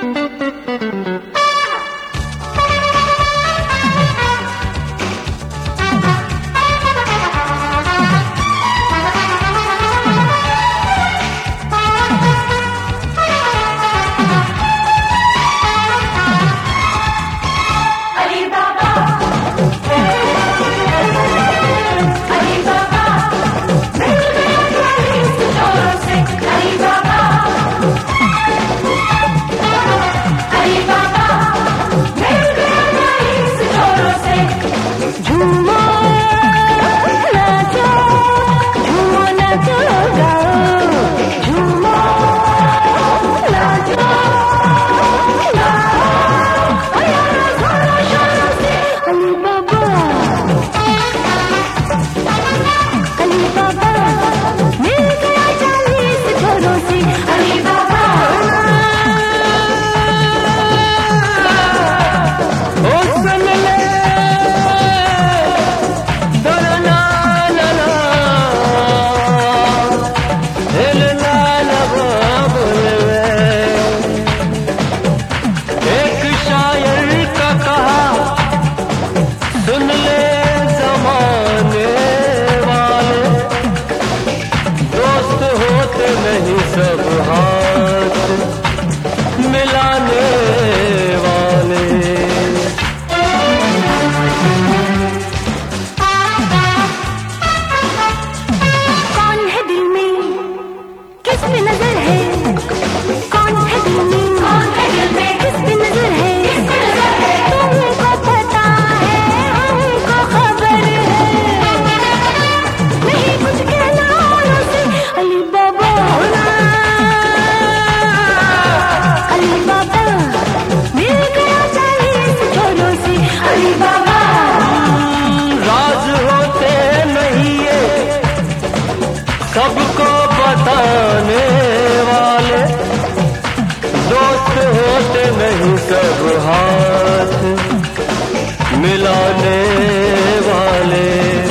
सब हाथ मिलाने वाले। कौन है दिल में किस पे नजर है, कौन है दिल में किस पे नजर है, तुमको पता है हमको खबर है, नहीं कुछ कहना औरों से। अली बाबा अली बाबा मिल गया 40 छोरों से। अली बाबा राज होते नहीं ये सबको बताने वाले, दोस्त होते नहीं सब हाथ मिलाने वाले।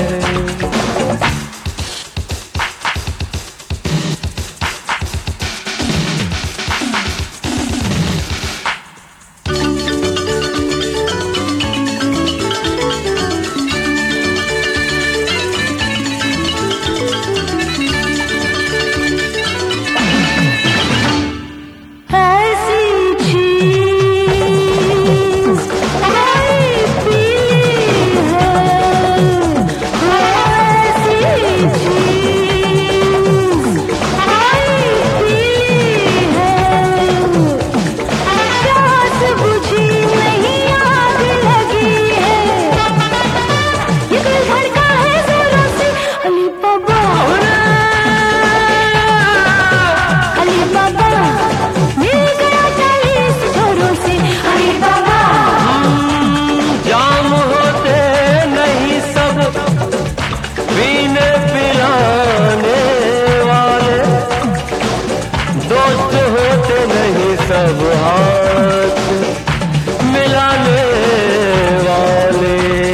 सब हाथ मिलाने वाले।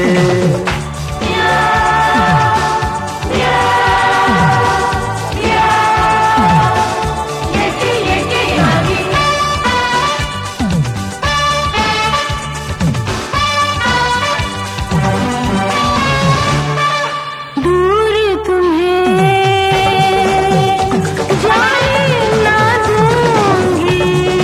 दूर तुम्हें जाने ना दूंगी,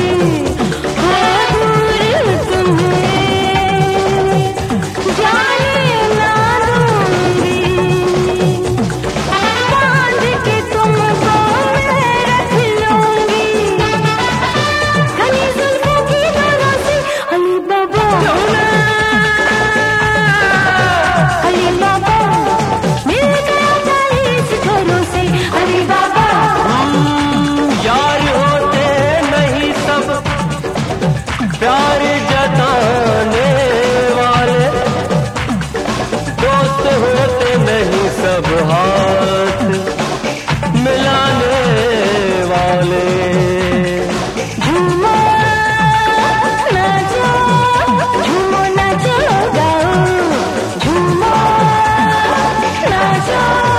प्यार जताने वाले, दोस्त होते नहीं सब हाथ मिलाने वाले। झूमो नाचो, झूमो नाचो गाओ, झूमो नाचो।